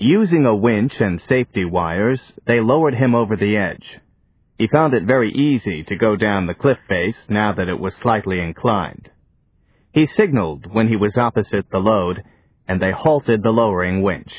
Using a winch and safety wires, they lowered him over the edge. He found it very easy to go down the cliff face now that it was slightly inclined. He signaled when he was opposite the load, and they halted the lowering winch.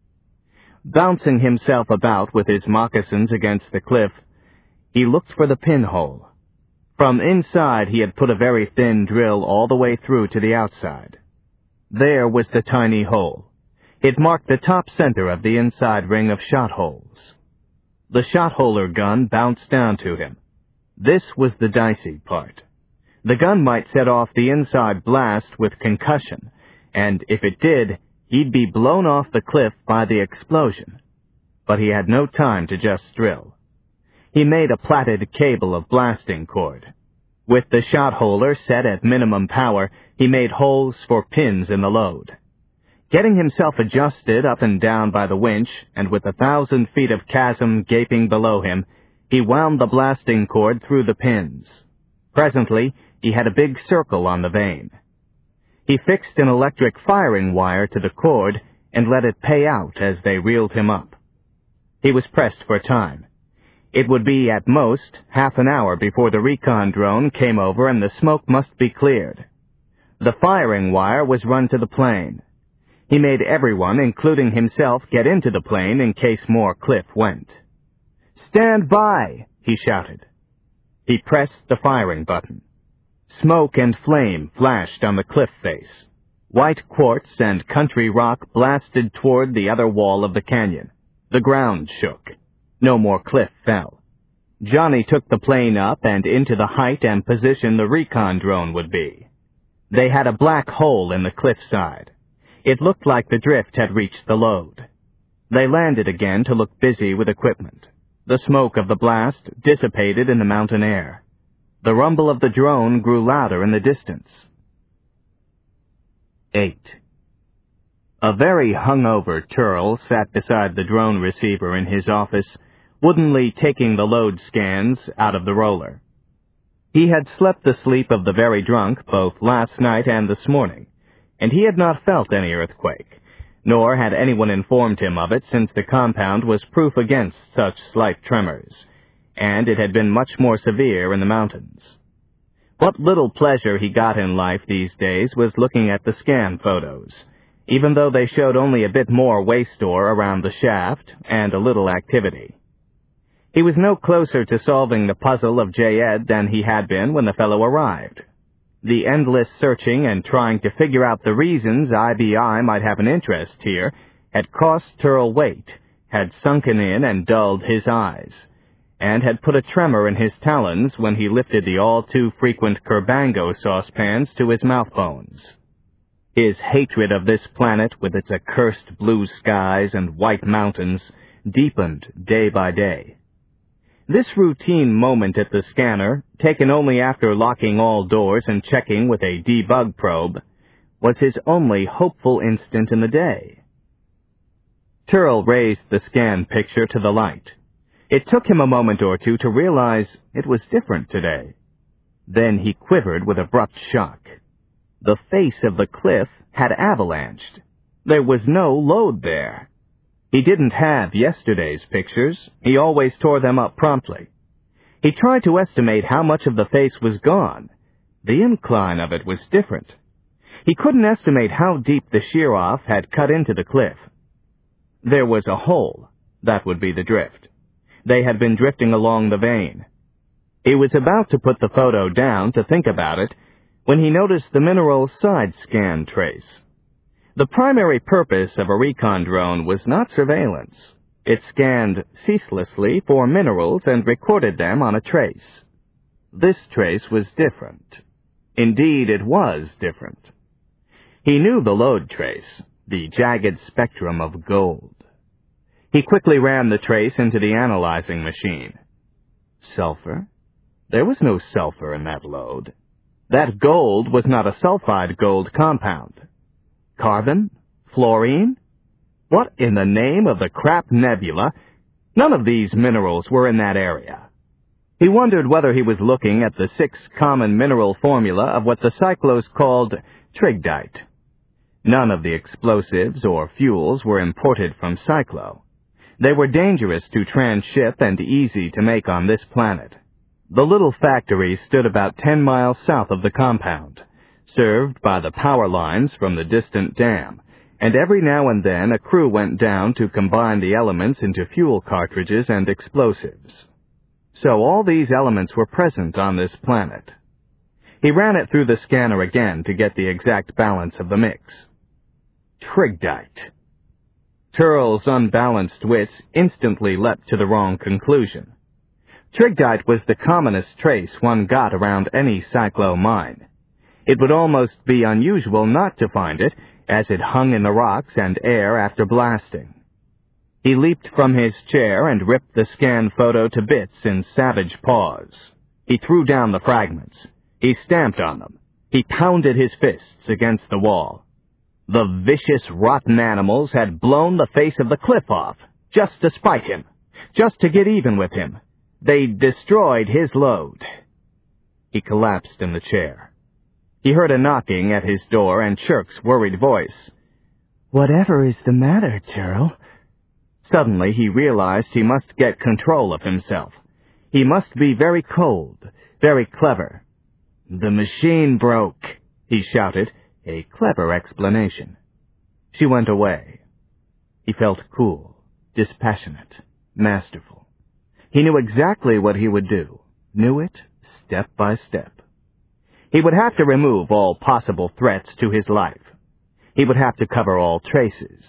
Bouncing himself about with his moccasins against the cliff, he looked for the pinhole. From inside he had put a very thin drill all the way through to the outside. There was the tiny hole. It marked the top center of the inside ring of shot holes. The shot-holer gun bounced down to him. This was the dicey part. The gun might set off the inside blast with concussion, and if it did, he'd be blown off the cliff by the explosion. But he had no time to just drill. He made a plaited cable of blasting cord. With the shot-holer set at minimum power, he made holes for pins in the load. Getting himself adjusted up and down by the winch, and with 1,000 feet of chasm gaping below him, he wound the blasting cord through the pins. Presently, he had a big circle on the vane. He fixed an electric firing wire to the cord and let it pay out as they reeled him up. He was pressed for time. It would be, at most, half an hour before the recon drone came over and the smoke must be cleared. The firing wire was run to the plane. He made everyone, including himself, get into the plane in case more cliff went. "Stand by!" he shouted. He pressed the firing button. Smoke and flame flashed on the cliff face. White quartz and country rock blasted toward the other wall of the canyon. The ground shook. No more cliff fell. Johnny took the plane up and into the height and position the recon drone would be. They had a black hole in the cliffside. It looked like the drift had reached the load. They landed again to look busy with equipment. The smoke of the blast dissipated in the mountain air. The rumble of the drone grew louder in the distance. 8. A very hungover Turl sat beside the drone receiver in his office, woodenly taking the load scans out of the roller. He had slept the sleep of the very drunk both last night and this morning, and he had not felt any earthquake, nor had anyone informed him of it since the compound was proof against such slight tremors, and it had been much more severe in the mountains. What little pleasure he got in life these days was looking at the scan photos, even though they showed only a bit more waste ore around the shaft and a little activity. He was no closer to solving the puzzle of J-Ed than he had been when the fellow arrived. The endless searching and trying to figure out the reasons IBI might have an interest here had cost Turl weight, had sunken in and dulled his eyes, and had put a tremor in his talons when he lifted the all-too-frequent Curbango saucepans to his mouth bones. His hatred of this planet with its accursed blue skies and white mountains deepened day by day. This routine moment at the scanner, taken only after locking all doors and checking with a debug probe, was his only hopeful instant in the day. Turl raised the scan picture to the light. It took him a moment or two to realize it was different today. Then he quivered with abrupt shock. The face of the cliff had avalanched. There was no load there. He didn't have yesterday's pictures. He always tore them up promptly. He tried to estimate how much of the face was gone. The incline of it was different. He couldn't estimate how deep the shear-off had cut into the cliff. There was a hole. That would be the drift. They had been drifting along the vein. He was about to put the photo down to think about it when he noticed the mineral side scan trace. The primary purpose of a recon drone was not surveillance. It scanned ceaselessly for minerals and recorded them on a trace. This trace was different. Indeed, it was different. He knew the load trace, the jagged spectrum of gold. He quickly ran the trace into the analyzing machine. Sulfur? There was no sulfur in that load. That gold was not a sulfide gold compound. Carbon? Fluorine? What in the name of the crap nebula? None of these minerals were in that area. He wondered whether he was looking at the 6 common mineral formula of what the cyclos called trigdite. None of the explosives or fuels were imported from Cyclo. They were dangerous to transship and easy to make on this planet. The little factory stood about 10 miles south of the compound, served by the power lines from the distant dam, and every now and then a crew went down to combine the elements into fuel cartridges and explosives. So all these elements were present on this planet. He ran it through the scanner again to get the exact balance of the mix. Trigdite. Turl's unbalanced wits instantly leapt to the wrong conclusion. Trigdite was the commonest trace one got around any Cyclo mine. It would almost be unusual not to find it, as it hung in the rocks and air after blasting. He leaped from his chair and ripped the scan photo to bits in savage paws. He threw down the fragments. He stamped on them. He pounded his fists against the wall. The vicious, rotten animals had blown the face of the cliff off, just to spite him, just to get even with him. They'd destroyed his load. He collapsed in the chair. He heard a knocking at his door and Chirk's worried voice. "Whatever is the matter, Turl?" Suddenly he realized he must get control of himself. He must be very cold, very clever. "The machine broke," he shouted, a clever explanation. She went away. He felt cool, dispassionate, masterful. He knew exactly what he would do, knew it step by step. He would have to remove all possible threats to his life. He would have to cover all traces.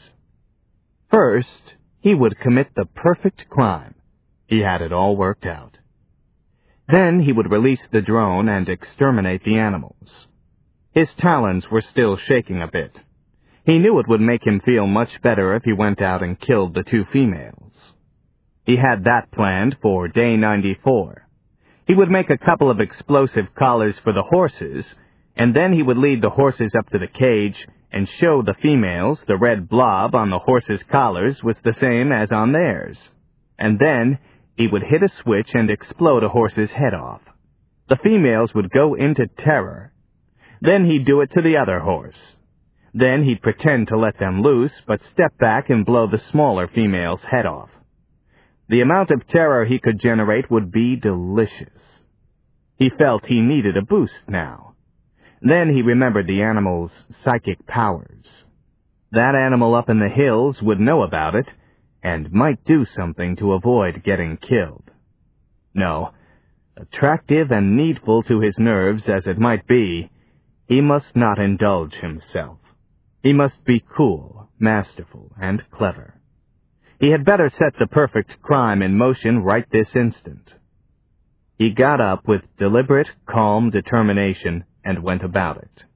First, he would commit the perfect crime. He had it all worked out. Then he would release the drone and exterminate the animals. His talons were still shaking a bit. He knew it would make him feel much better if he went out and killed the 2 females. He had that planned for day 94. He would make a couple of explosive collars for the horses, and then he would lead the horses up to the cage and show the females the red blob on the horses' collars was the same as on theirs. And then he would hit a switch and explode a horse's head off. The females would go into terror. Then he'd do it to the other horse. Then he'd pretend to let them loose, but step back and blow the smaller female's head off. The amount of terror he could generate would be delicious. He felt he needed a boost now. Then he remembered the animal's psychic powers. That animal up in the hills would know about it, and might do something to avoid getting killed. No, attractive and needful to his nerves as it might be, he must not indulge himself. He must be cool, masterful, and clever. He had better set the perfect crime in motion right this instant. He got up with deliberate, calm determination and went about it.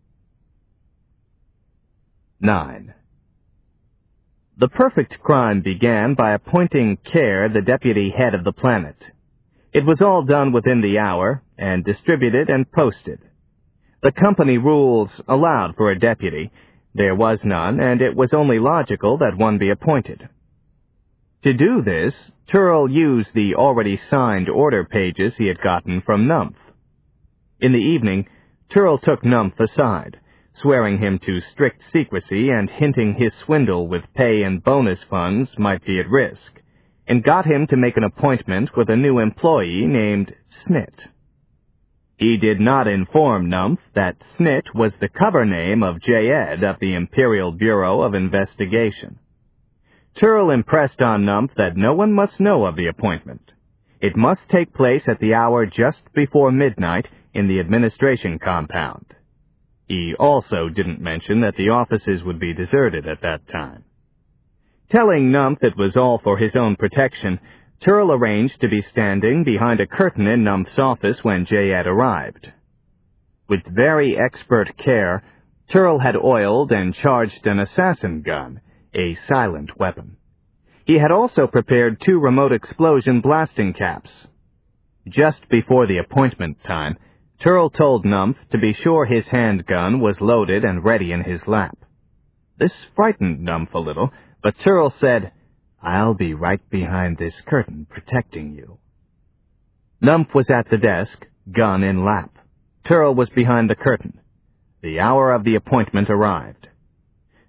9. The perfect crime began by appointing Care the deputy head of the planet. It was all done within the hour, and distributed and posted. The company rules allowed for a deputy. There was none, and it was only logical that one be appointed. To do this, Turl used the already signed order pages he had gotten from Numph. In the evening, Turl took Numph aside, swearing him to strict secrecy and hinting his swindle with pay and bonus funds might be at risk, and got him to make an appointment with a new employee named Snit. He did not inform Numph that Snit was the cover name of J-Ed of the Imperial Bureau of Investigation. Turl impressed on Numph that no one must know of the appointment. It must take place at the hour just before midnight in the administration compound. He also didn't mention that the offices would be deserted at that time. Telling Numph it was all for his own protection, Turl arranged to be standing behind a curtain in Numph's office when J-Ed arrived. With very expert care, Turl had oiled and charged an assassin gun, a silent weapon. He had also prepared 2 remote explosion blasting caps. Just before the appointment time, Turl told Numph to be sure his handgun was loaded and ready in his lap. This frightened Numph a little, but Turl said, "I'll be right behind this curtain protecting you." Numph was at the desk, gun in lap. Turl was behind the curtain. The hour of the appointment arrived.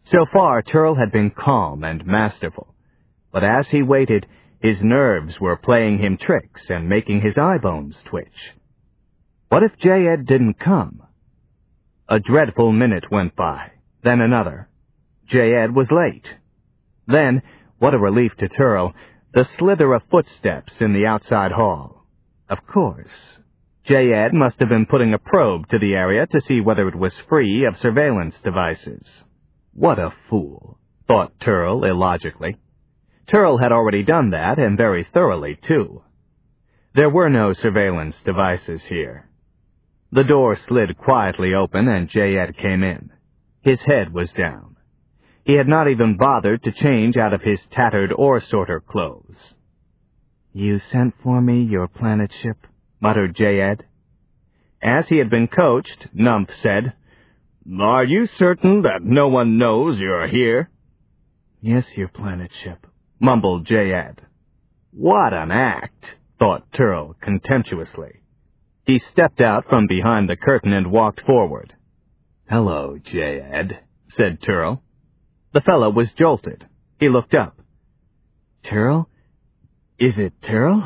So far, Turl had been calm and masterful, but as he waited, his nerves were playing him tricks and making his eye bones twitch. What if J-Ed didn't come? A dreadful minute went by, then another. J-Ed was late. Then, what a relief to Turl, the slither of footsteps in the outside hall. Of course, J-Ed must have been putting a probe to the area to see whether it was free of surveillance devices. What a fool, thought Turl illogically. Turl had already done that, and very thoroughly, too. There were no surveillance devices here. The door slid quietly open, and J-Ed came in. His head was down. He had not even bothered to change out of his tattered ore sorter clothes. "You sent for me, your planet ship," muttered J-Ed. As he had been coached, Numph said, "Are you certain that no one knows you're here?" "Yes, your planet ship," mumbled J-Ed. What an act, thought Turl contemptuously. He stepped out from behind the curtain and walked forward. "Hello, J-Ed," said Turl. The fellow was jolted. He looked up. "Turl? Is it Turl?"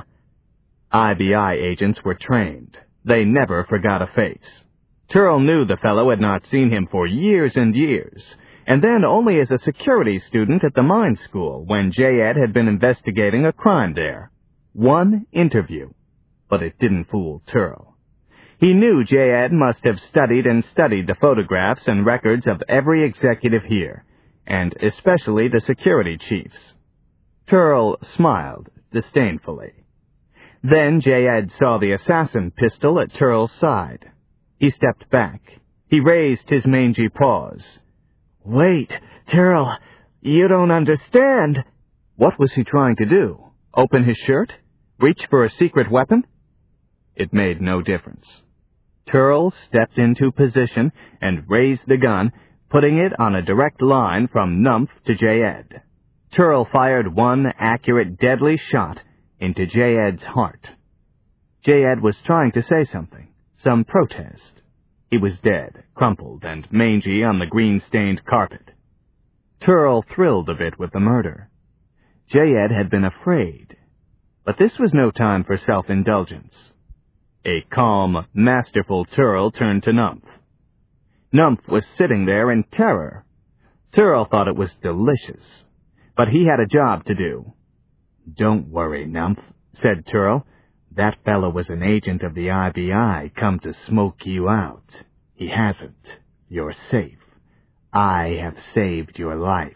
IBI agents were trained. They never forgot a face. Turl knew the fellow had not seen him for years and years, and then only as a security student at the mine school when J-Ed had been investigating a crime there. One interview. But it didn't fool Turl. He knew J-Ed must have studied and studied the photographs and records of every executive here, and especially the security chiefs. Turl smiled disdainfully. Then J-Ed saw the assassin pistol at Turl's side. He stepped back. He raised his mangy paws. "Wait, Turl, you don't understand." What was he trying to do? Open his shirt? Reach for a secret weapon? It made no difference. Turl stepped into position and raised the gun, putting it on a direct line from Numph to J-Ed. Turl fired one accurate, deadly shot into J-Ed's heart. J-Ed was trying to say something, some protest. He was dead, crumpled and mangy on the green-stained carpet. Turl thrilled a bit with the murder. J-Ed had been afraid, but this was no time for self-indulgence. A calm, masterful Turl turned to Numph. Numph was sitting there in terror. Turl thought it was delicious, but he had a job to do. "Don't worry, Numph," said Turl. "That fellow was an agent of the IBI come to smoke you out. He hasn't. You're safe. I have saved your life."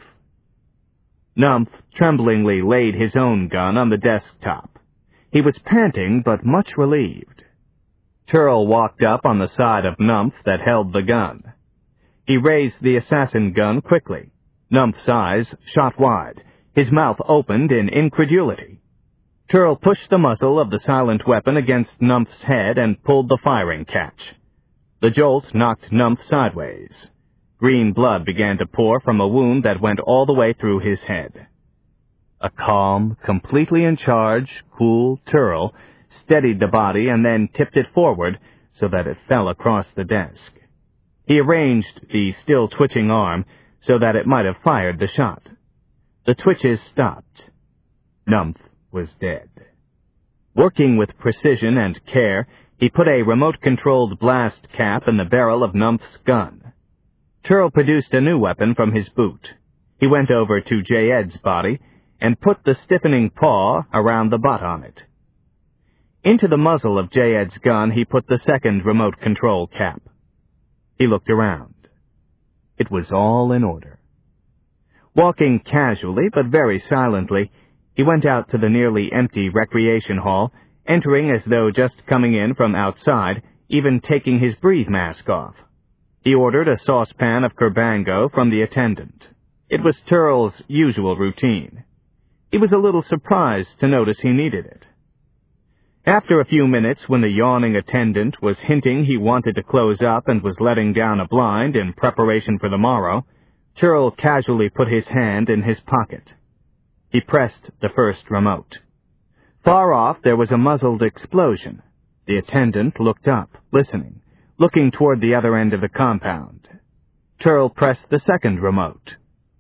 Numph tremblingly laid his own gun on the desktop. He was panting but much relieved. Turl walked up on the side of Numph that held the gun. He raised the assassin gun quickly. Numph's eyes shot wide. His mouth opened in incredulity. Turl pushed the muzzle of the silent weapon against Numph's head and pulled the firing catch. The jolt knocked Numph sideways. Green blood began to pour from a wound that went all the way through his head. A calm, completely in charge, cool Turl steadied the body and then tipped it forward so that it fell across the desk. He arranged the still twitching arm so that it might have fired the shot. The twitches stopped. Numph was dead. Working with precision and care, he put a remote-controlled blast cap in the barrel of Numph's gun. Turl produced a new weapon from his boot. He went over to J-Ed's body and put the stiffening paw around the butt on it. Into the muzzle of J-Ed's gun he put the second remote control cap. He looked around. It was all in order. Walking casually but very silently, he went out to the nearly empty recreation hall, entering as though just coming in from outside, even taking his breathe mask off. He ordered a saucepan of Kerbango from the attendant. It was Turl's usual routine. He was a little surprised to notice he needed it. After a few minutes, when the yawning attendant was hinting he wanted to close up and was letting down a blind in preparation for the morrow, Turl casually put his hand in his pocket. He pressed the first remote. Far off there was a muzzled explosion. The attendant looked up, listening, looking toward the other end of the compound. Turl pressed the second remote.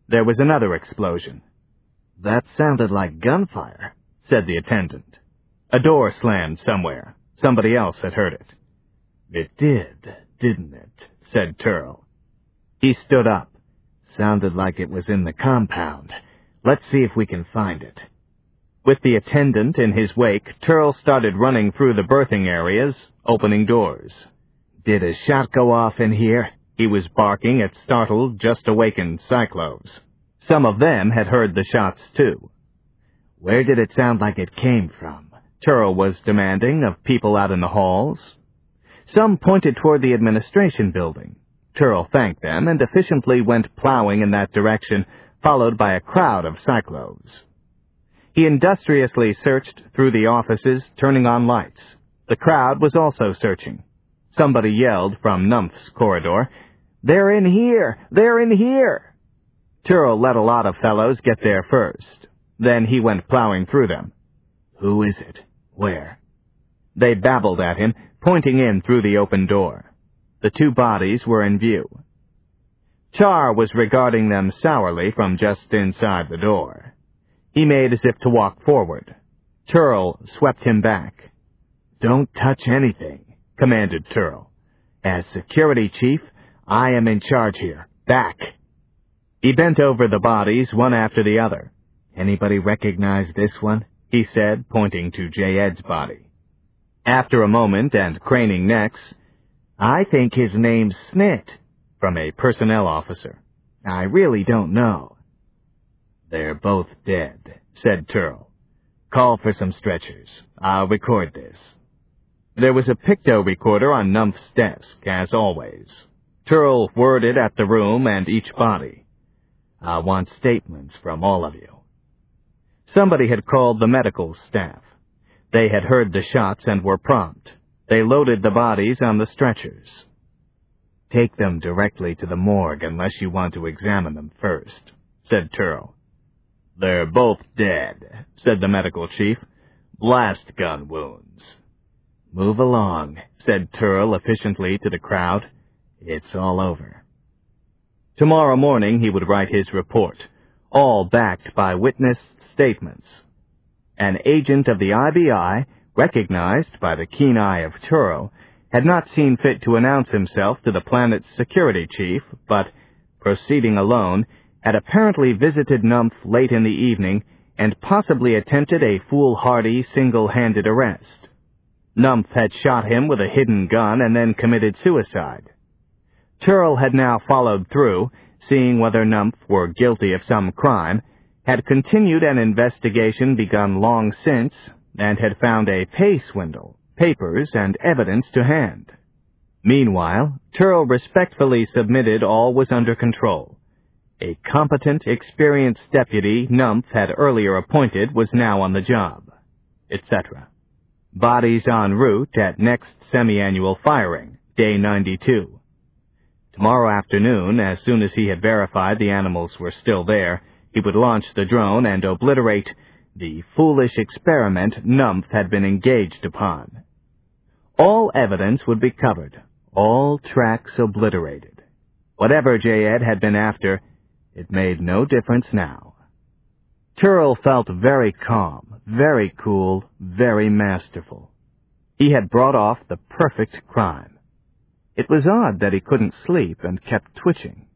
There was another explosion. "That sounded like gunfire," said the attendant. A door slammed somewhere. Somebody else had heard it. "It did, didn't it?" said Turl. He stood up. "Sounded like it was in the compound. Let's see if we can find it." With the attendant in his wake, Turl started running through the berthing areas, opening doors. "Did a shot go off in here?" He was barking at startled, just-awakened Cyclones. Some of them had heard the shots, too. "Where did it sound like it came from?" Turl was demanding of people out in the halls. Some pointed toward the administration building. Turl thanked them and efficiently went plowing in that direction, followed by a crowd of Cyclones. He industriously searched through the offices, turning on lights. The crowd was also searching. Somebody yelled from Numph's corridor, "They're in here! They're in here!" Turl let a lot of fellows get there first. Then he went plowing through them. "Who is it? Where?" They babbled at him, pointing in through the open door. The two bodies were in view. Char was regarding them sourly from just inside the door. He made as if to walk forward. Turl swept him back. "Don't touch anything," commanded Turl. "As security chief, I am in charge here. Back." He bent over the bodies, one after the other. "Anybody recognize this one?" he said, pointing to J-Ed's body. After a moment and craning necks, "I think his name's Snit," from a personnel officer. "I really don't know." "They're both dead," said Turl. "Call for some stretchers. I'll record this." There was a picto recorder on Numph's desk, as always. Turl worded at the room and each body. "I want statements from all of you." Somebody had called the medical staff. They had heard the shots and were prompt. They loaded the bodies on the stretchers. "Take them directly to the morgue unless you want to examine them first," said Turl. "They're both dead," said the medical chief. "Blast gun wounds." "Move along," said Turl efficiently to the crowd. "It's all over." Tomorrow morning he would write his report, all backed by witnessed statements. An agent of the IBI, recognized by the keen eye of Turl, had not seen fit to announce himself to the planet's security chief, but, proceeding alone, had apparently visited Numph late in the evening and possibly attempted a foolhardy, single-handed arrest. Numph had shot him with a hidden gun and then committed suicide. Turl had now followed through, seeing whether Numph were guilty of some crime, had continued an investigation begun long since, and had found a pay swindle, papers, and evidence to hand. Meanwhile, Turl respectfully submitted all was under control. A competent, experienced deputy Numph had earlier appointed was now on the job, etc. Bodies en route at next semi-annual firing, day 92. Tomorrow afternoon, as soon as he had verified the animals were still there, he would launch the drone and obliterate the foolish experiment Numph had been engaged upon. All evidence would be covered, all tracks obliterated. Whatever J-Ed had been after, it made no difference now. Turl felt very calm, very cool, very masterful. He had brought off the perfect crime. It was odd that he couldn't sleep and kept twitching.